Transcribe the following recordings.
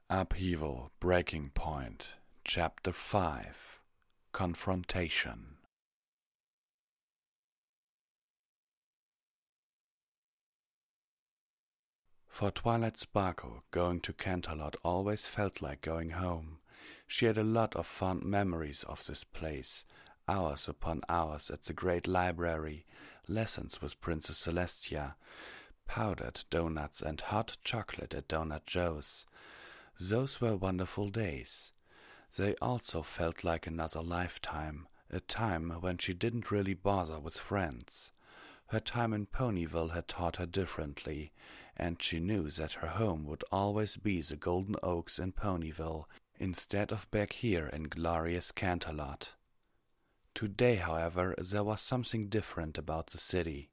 Upheaval Breaking Point Chapter 5 Confrontation. For Twilight Sparkle, going to Canterlot always felt like going home. She had a lot of fond memories of this place, hours upon hours at the great library, lessons with Princess Celestia, powdered donuts and hot chocolate at Donut Joe's. Those were wonderful days. They also felt like another lifetime, a time when she didn't really bother with friends. Her time in Ponyville had taught her differently, and she knew that her home would always be the Golden Oaks in Ponyville, instead of back here in glorious Canterlot. Today, however, there was something different about the city.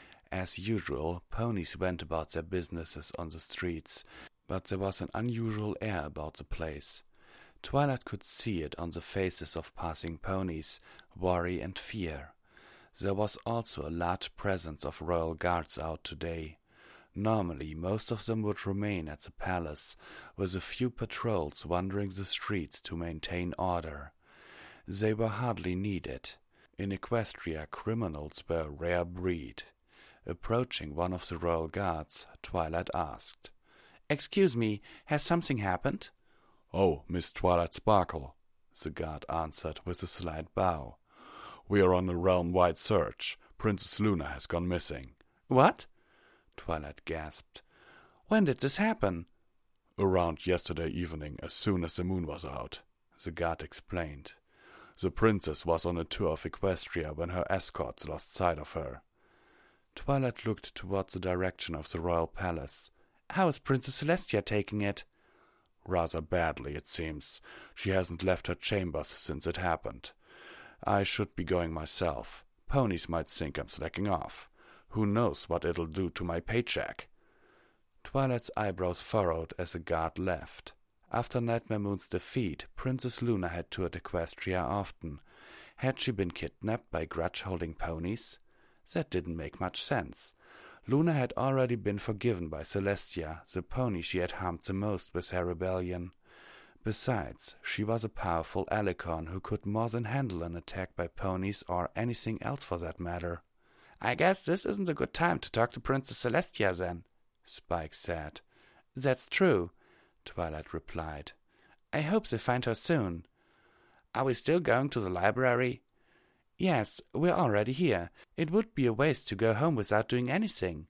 As usual, ponies went about their businesses on the streets, but there was an unusual air about the place. Twilight could see it on the faces of passing ponies, worry and fear. There was also a large presence of royal guards out today. Normally, most of them would remain at the palace, with a few patrols wandering the streets to maintain order. They were hardly needed. In Equestria, criminals were a rare breed. Approaching one of the royal guards, Twilight asked, "Excuse me, has something happened?" "Oh, Miss Twilight Sparkle," the guard answered with a slight bow. "We are on a realm-wide search. Princess Luna has gone missing." "What?" Twilight gasped. "When did this happen?" "Around yesterday evening, as soon as the moon was out," the guard explained. "The princess was on a tour of Equestria when her escorts lost sight of her." Twilight looked toward the direction of the royal palace. "How is Princess Celestia taking it?" "Rather badly, it seems. She hasn't left her chambers since it happened. I should be going myself. Ponies might think I'm slacking off. Who knows what it'll do to my paycheck?" Twilight's eyebrows furrowed as the guard left. After Nightmare Moon's defeat, Princess Luna had toured Equestria often. Had she been kidnapped by grudge-holding ponies? That didn't make much sense. Luna had already been forgiven by Celestia, the pony she had harmed the most with her rebellion. Besides, she was a powerful alicorn who could more than handle an attack by ponies or anything else for that matter. "I guess this isn't a good time to talk to Princess Celestia, then," Spike said. "That's true," Twilight replied. "I hope they find her soon." "Are we still going to the library?" "Yes, we're already here. It would be a waste to go home without doing anything."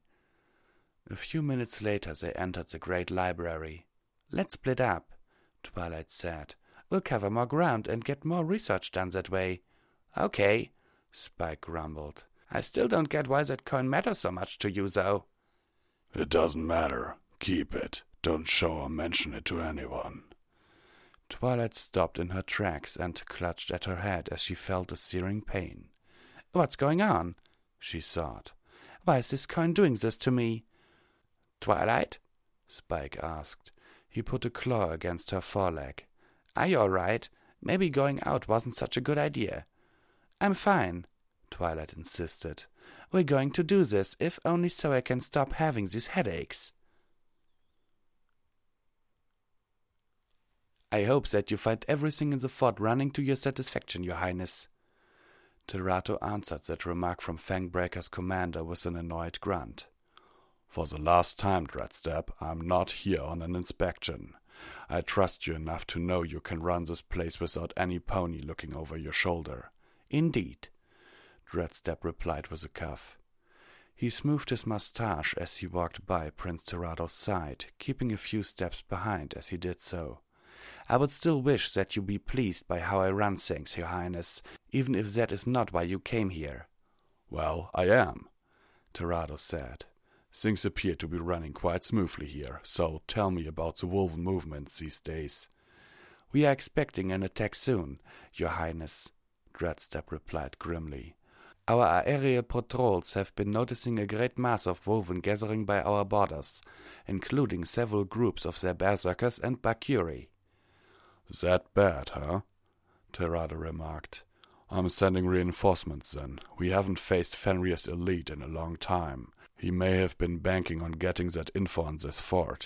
A few minutes later they entered the great library. "Let's split up," Twilight said. "We'll cover more ground and get more research done that way." "Okay," Spike grumbled. "I still don't get why that coin matters so much to you, though." "It doesn't matter. Keep it. Don't show or mention it to anyone." Twilight stopped in her tracks and clutched at her head as she felt a searing pain. "What's going on?" she thought. "Why is this coin doing this to me?" "Twilight?" Spike asked. He put a claw against her foreleg. "Are you all right? Maybe going out wasn't such a good idea." "I'm fine," Twilight insisted. "We're going to do this, if only so I can stop having these headaches." "I hope that you find everything in the fort running to your satisfaction, Your Highness." Terato answered that remark from Fangbreaker's commander with an annoyed grunt. "For the last time, Dreadstep, I'm not here on an inspection. I trust you enough to know you can run this place without any pony looking over your shoulder." "Indeed," Dreadstep replied with a cough. He smoothed his mustache as he walked by Prince Terato's side, keeping a few steps behind as he did so. "I would still wish that you be pleased by how I run things, Your Highness, even if that is not why you came here." "Well, I am," Terato said. "Things appear to be running quite smoothly here, so tell me about the Wolven movements these days." "We are expecting an attack soon, Your Highness," Dreadstep replied grimly. "Our aerial patrols have been noticing a great mass of Wolven gathering by our borders, including several groups of their berserkers and Bakuri." "That bad, huh?" Terato remarked. "I'm sending reinforcements then. We haven't faced Fenrir's elite in a long time. He may have been banking on getting that info on this fort.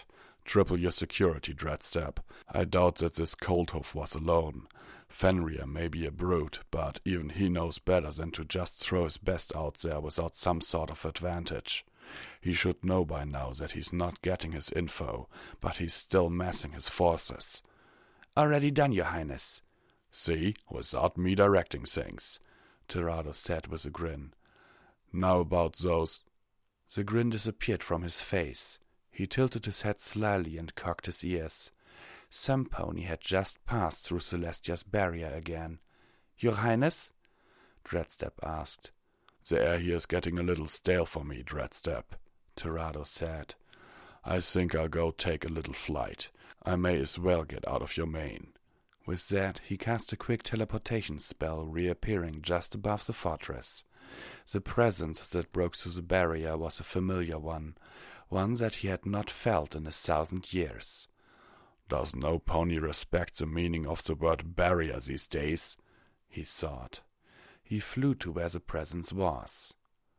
Triple your security, Dreadstep. I doubt that this Coldhoof was alone. Fenrir may be a brute, but even he knows better than to just throw his best out there without some sort of advantage. He should know by now that he's not getting his info, but he's still massing his forces. Already done, Your Highness. See, without me directing things, Terrado said with a grin. Now about those... The grin disappeared from his face. He tilted his head slyly and cocked his ears. Some pony had just passed through Celestia's barrier again. Your Highness? Dreadstep asked. The air here is getting a little stale for me, Dreadstep, Terrado said. I think I'll go take a little flight. I may as well get out of your mane. With that, he cast a quick teleportation spell, reappearing just above the fortress. The presence that broke through the barrier was a familiar one that he had not felt in 1,000 years. Does no pony respect the meaning of the word barrier these days? He thought. He flew to where the presence was.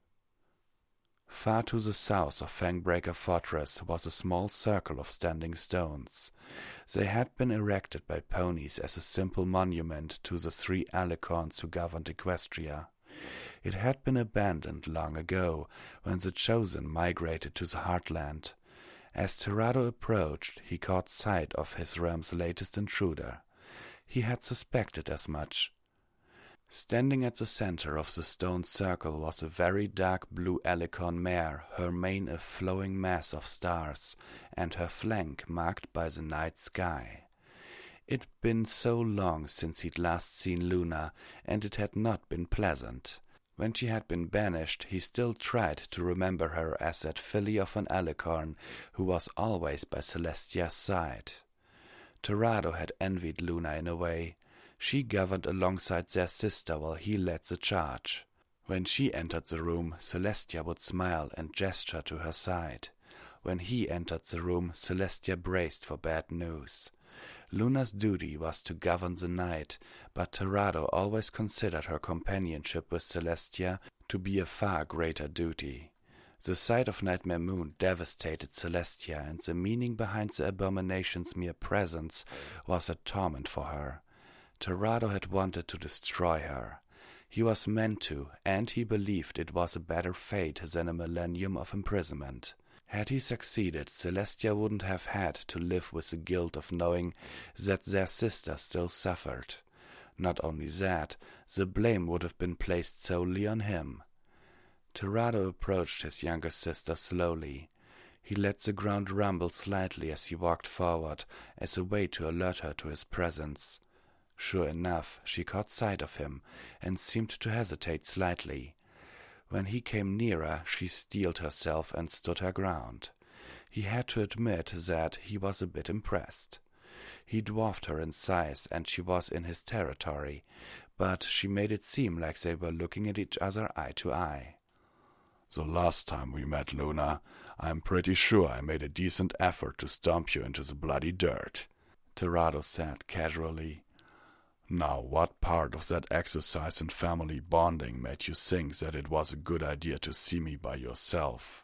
Far to the south of Fangbreaker Fortress was a small circle of standing stones. They had been erected by ponies as a simple monument to the 3 alicorns who governed Equestria. It had been abandoned long ago, when the Chosen migrated to the Heartland. As Terrado approached, he caught sight of his realm's latest intruder. He had suspected as much. Standing at the center of the stone circle was a very dark blue alicorn mare, her mane a flowing mass of stars, and her flank marked by the night sky. It'd been so long since he'd last seen Luna, and it had not been pleasant. When she had been banished, he still tried to remember her as that filly of an alicorn who was always by Celestia's side. Terrado had envied Luna in a way. She governed alongside their sister while he led the charge. When she entered the room, Celestia would smile and gesture to her side. When he entered the room, Celestia braced for bad news. Luna's duty was to govern the night, but Terrado always considered her companionship with Celestia to be a far greater duty. The sight of Nightmare Moon devastated Celestia, and the meaning behind the abomination's mere presence was a torment for her. Terrado had wanted to destroy her. He was meant to, and he believed it was a better fate than a millennium of imprisonment. Had he succeeded, Celestia wouldn't have had to live with the guilt of knowing that their sister still suffered. Not only that, the blame would have been placed solely on him. Terrado approached his younger sister slowly. He let the ground rumble slightly as he walked forward, as a way to alert her to his presence. Sure enough, she caught sight of him, and seemed to hesitate slightly. When he came nearer, she steeled herself and stood her ground. He had to admit that he was a bit impressed. He dwarfed her in size, and she was in his territory, but she made it seem like they were looking at each other eye to eye. The last time we met, Luna, I'm pretty sure I made a decent effort to stomp you into the bloody dirt, Terrado said casually. Now, what part of that exercise in family bonding made you think that it was a good idea to see me by yourself?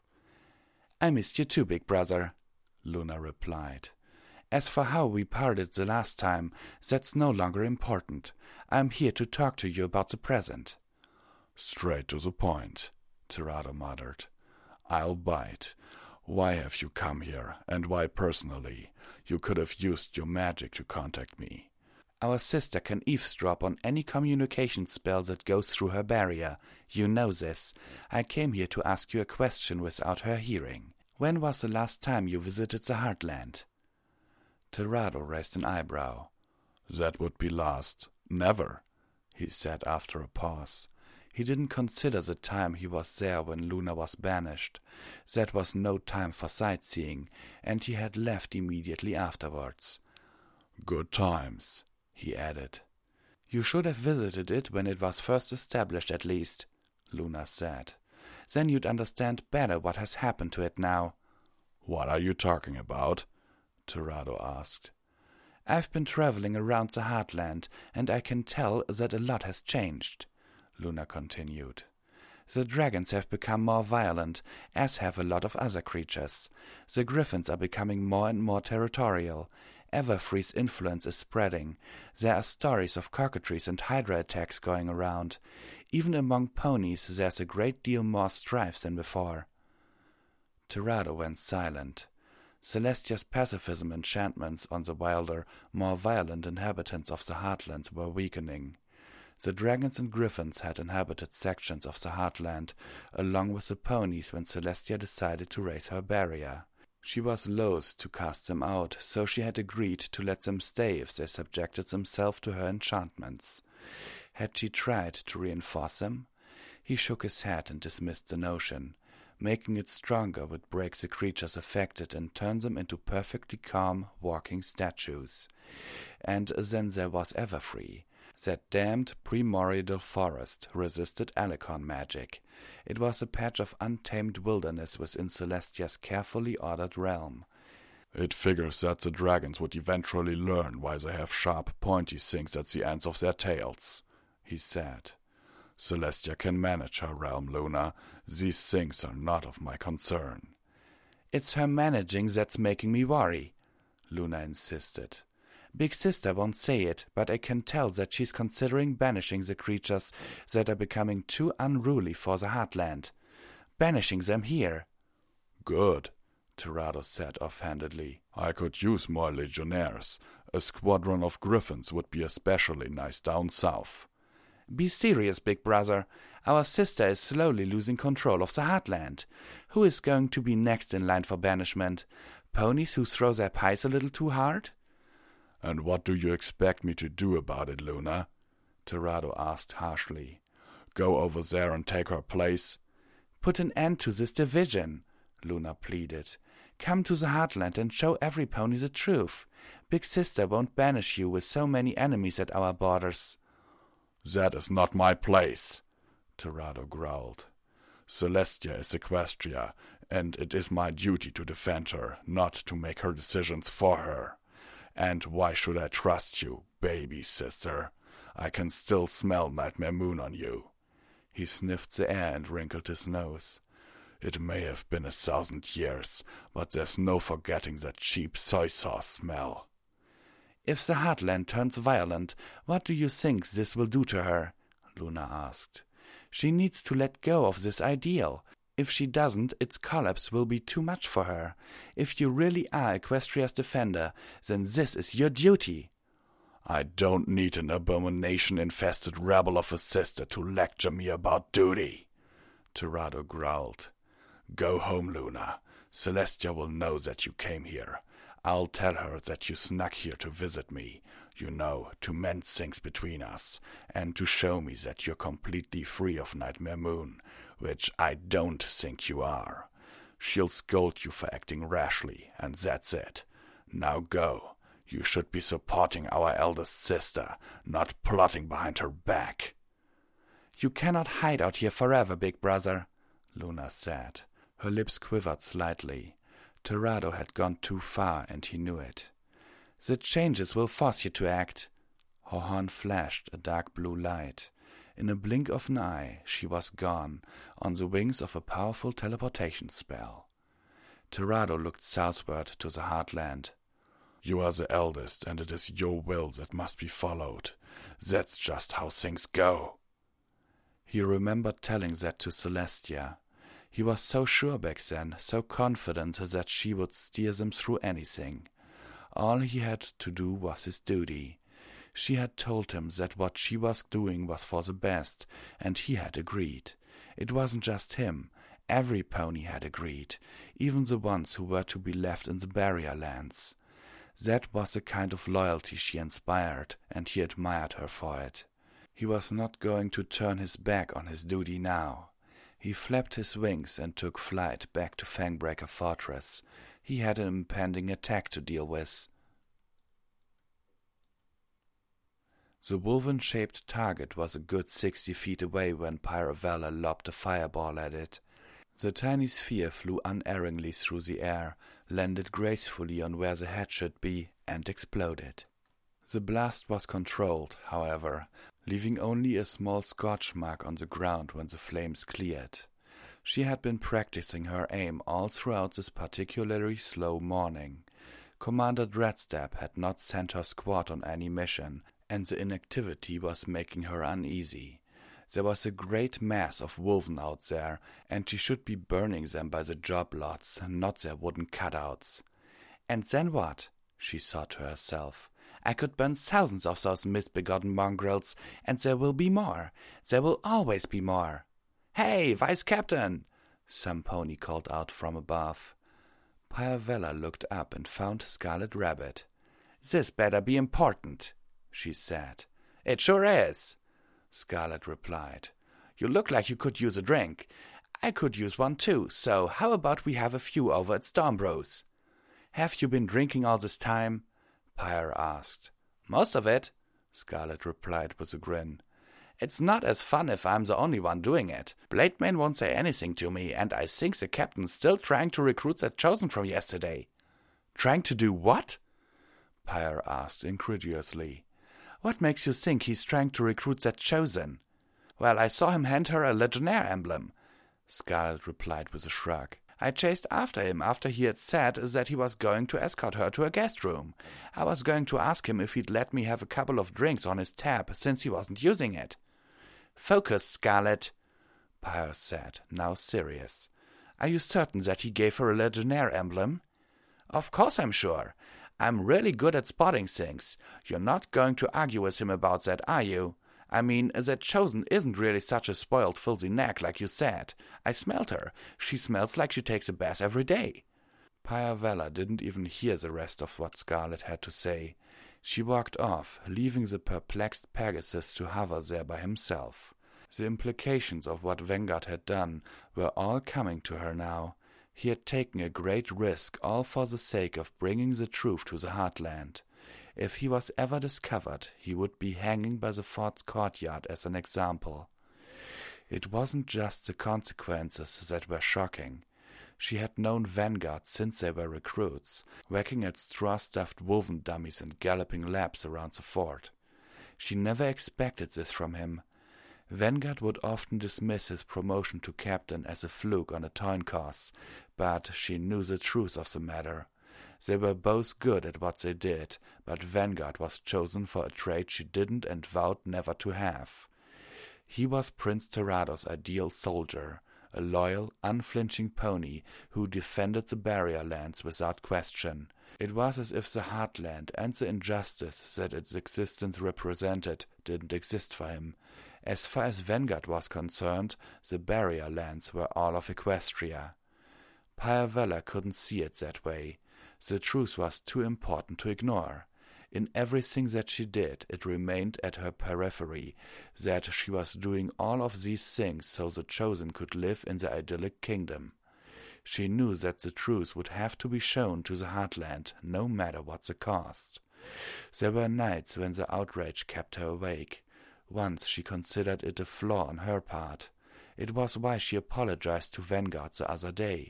I missed you too, big brother, Luna replied. As for how we parted the last time, that's no longer important. I'm here to talk to you about the present. Straight to the point, Terrado muttered. I'll bite. Why have you come here, and why personally? You could have used your magic to contact me. Our sister can eavesdrop on any communication spell that goes through her barrier. You know this. I came here to ask you a question without her hearing. When was the last time you visited the Heartland? Terrado raised an eyebrow. That would be last. Never, he said after a pause. He didn't consider the time he was there when Luna was banished. That was no time for sightseeing, and he had left immediately afterwards. Good times, he added. You should have visited it when it was first established, at least, Luna said. Then you'd understand better what has happened to it now. What are you talking about? Terrado asked. I've been traveling around the Heartland, and I can tell that a lot has changed, Luna continued. The dragons have become more violent, as have a lot of other creatures. The griffins are becoming more and more territorial. Everfree's influence is spreading. There are stories of cockatrices and hydra attacks going around. Even among ponies there's a great deal more strife than before. Terrado went silent. Celestia's pacifism enchantments on the wilder, more violent inhabitants of the Heartlands were weakening. The dragons and griffins had inhabited sections of the Heartland, along with the ponies, when Celestia decided to raise her barrier. She was loath to cast them out, so she had agreed to let them stay if they subjected themselves to her enchantments. Had she tried to reinforce them? He shook his head and dismissed the notion. Making it stronger would break the creatures affected and turn them into perfectly calm, walking statues. And then there was Everfree. That damned primordial forest resisted Alicon magic. It was a patch of untamed wilderness within Celestia's carefully ordered realm. It figures that the dragons would eventually learn why they have sharp, pointy things at the ends of their tails, he said. Celestia can manage her realm, Luna. These things are not of my concern. It's her managing that's making me worry, Luna insisted. Big Sister won't say it, but I can tell that she's considering banishing the creatures that are becoming too unruly for the Heartland. Banishing them here. Good, Terrado said offhandedly. I could use more legionnaires. A squadron of griffins would be especially nice down south. Be serious, big brother. Our sister is slowly losing control of the Heartland. Who is going to be next in line for banishment? Ponies who throw their pies a little too hard? And what do you expect me to do about it, Luna? Terrado asked harshly. Go over there and take her place? Put an end to this division, Luna pleaded. Come to the Heartland and show every pony the truth. Big Sister won't banish you with so many enemies at our borders. That is not my place, Terrado growled. Celestia is Equestria, and it is my duty to defend her, not to make her decisions for her. And why should I trust you, baby sister? I can still smell Nightmare Moon on you. He sniffed the air and wrinkled his nose. It may have been 1,000 years, but there's no forgetting that cheap soy sauce smell. If the Heartland turns violent, what do you think this will do to her? Luna asked. She needs to let go of this ideal. If she doesn't, its collapse will be too much for her. If you really are Equestria's defender, then this is your duty. I don't need an abomination-infested rebel of a sister to lecture me about duty, Terrado growled. Go home, Luna. Celestia will know that you came here. I'll tell her that you snuck here to visit me, to mend things between us, and to show me that you're completely free of Nightmare Moon, which I don't think you are. She'll scold you for acting rashly, and that's it. Now go. You should be supporting our eldest sister, not plotting behind her back. You cannot hide out here forever, big brother, Luna said. Her lips quivered slightly. Terrado had gone too far, and he knew it. The changes will force you to act. Her horn flashed a dark blue light. In a blink of an eye, she was gone, on the wings of a powerful teleportation spell. Terrado looked southward to the Heartland. You are the eldest, and it is your will that must be followed. That's just how things go. He remembered telling that to Celestia. He was so sure back then, so confident that she would steer them through anything. All he had to do was his duty. She had told him that what she was doing was for the best, and he had agreed. It wasn't just him. Every pony had agreed, even the ones who were to be left in the barrier lands. That was the kind of loyalty she inspired, and he admired her for it. He was not going to turn his back on his duty now. He flapped his wings and took flight back to Fangbreaker Fortress. He had an impending attack to deal with. The woven-shaped target was a good 60 feet away when Pyrovella lobbed a fireball at it. The tiny sphere flew unerringly through the air, landed gracefully on where the head should be, and exploded. The blast was controlled, however, leaving only a small scorch mark on the ground when the flames cleared. She had been practicing her aim all throughout this particularly slow morning. Commander Dreadstep had not sent her squad on any mission, and the inactivity was making her uneasy. There was a great mass of wolven out there, and she should be burning them by the job lots, not their wooden cutouts. And then what? She thought to herself. I could burn thousands of those misbegotten mongrels, and there will be more. There will always be more. Hey, Vice Captain! Some pony called out from above. Pyavella looked up and found Scarlet Rabbit. This better be important, she said. It sure is, Scarlet replied. You look like you could use a drink. I could use one too, so how about we have a few over at Stormbrews? Have you been drinking all this time? Pyre asked. Most of it, Scarlet replied with a grin. It's not as fun if I'm the only one doing it. Blademane won't say anything to me, and I think the captain's still trying to recruit that Chosen from yesterday. Trying to do what? Pyre asked incredulously. What makes you think he's trying to recruit that Chosen? Well, I saw him hand her a Legionnaire emblem, Scarlet replied with a shrug. I chased after him after he had said that he was going to escort her to a guest room. I was going to ask him if he'd let me have a couple of drinks on his tab since he wasn't using it. Focus, Scarlet, Pyre said, now serious. Are you certain that he gave her a Legionnaire emblem? Of course I'm sure. I'm really good at spotting things. You're not going to argue with him about that, are you? I mean, that Chosen isn't really such a spoiled, filthy nag like you said. I smelled her. She smells like she takes a bath every day. Pyavella didn't even hear the rest of what Scarlet had to say. She walked off, leaving the perplexed Pegasus to hover there by himself. The implications of what Vanguard had done were all coming to her now. He had taken a great risk, all for the sake of bringing the truth to the Heartland. If he was ever discovered, he would be hanging by the fort's courtyard as an example. It wasn't just the consequences that were shocking. She had known Vanguard since they were recruits, whacking at straw-stuffed woven dummies and galloping laps around the fort. She never expected this from him. Vanguard would often dismiss his promotion to captain as a fluke on a toin course, but she knew the truth of the matter. They were both good at what they did, but Vanguard was chosen for a trait she didn't and vowed never to have. He was Prince Terado's ideal soldier, a loyal, unflinching pony who defended the barrier lands without question. It was as if the Heartland and the injustice that its existence represented didn't exist for him. As far as Vanguard was concerned, the barrier lands were all of Equestria. Pyavella couldn't see it that way. The truth was too important to ignore. In everything that she did, it remained at her periphery that she was doing all of these things so the Chosen could live in the idyllic kingdom. She knew that the truth would have to be shown to the Heartland, no matter what the cost. There were nights when the outrage kept her awake. Once she considered it a flaw on her part. It was why she apologized to Vanguard the other day.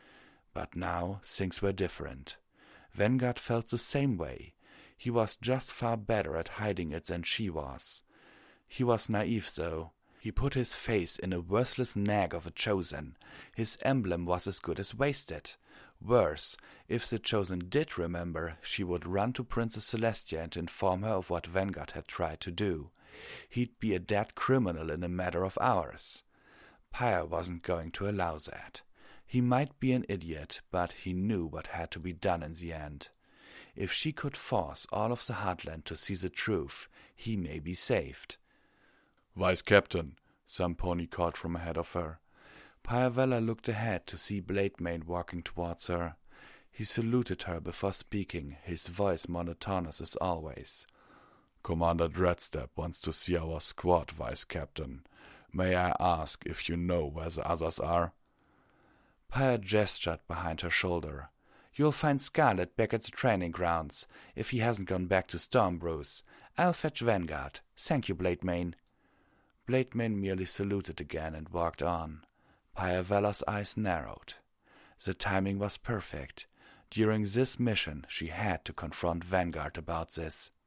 But now things were different. Vanguard felt the same way. He was just far better at hiding it than she was. He was naive, though. He put his face in a worthless nag of a Chosen. His emblem was as good as wasted. Worse, if the Chosen did remember, she would run to Princess Celestia and inform her of what Vanguard had tried to do. He'd be a dead criminal in a matter of hours. Pyre wasn't going to allow that. He might be an idiot, but he knew what had to be done in the end. If she could force all of the Heartland to see the truth, he may be saved. Vice Captain, some pony called from ahead of her. Pyavella looked ahead to see Blademane walking towards her. He saluted her before speaking, his voice monotonous as always. Commander Dreadstep wants to see our squad, Vice Captain. May I ask if you know where the others are? Pyre gestured behind her shoulder. You'll find Scarlet back at the training grounds, if he hasn't gone back to Stormbrews. I'll fetch Vanguard. Thank you, Blademane. Blademane merely saluted again and walked on. Pyavella's eyes narrowed. The timing was perfect. During this mission, she had to confront Vanguard about this.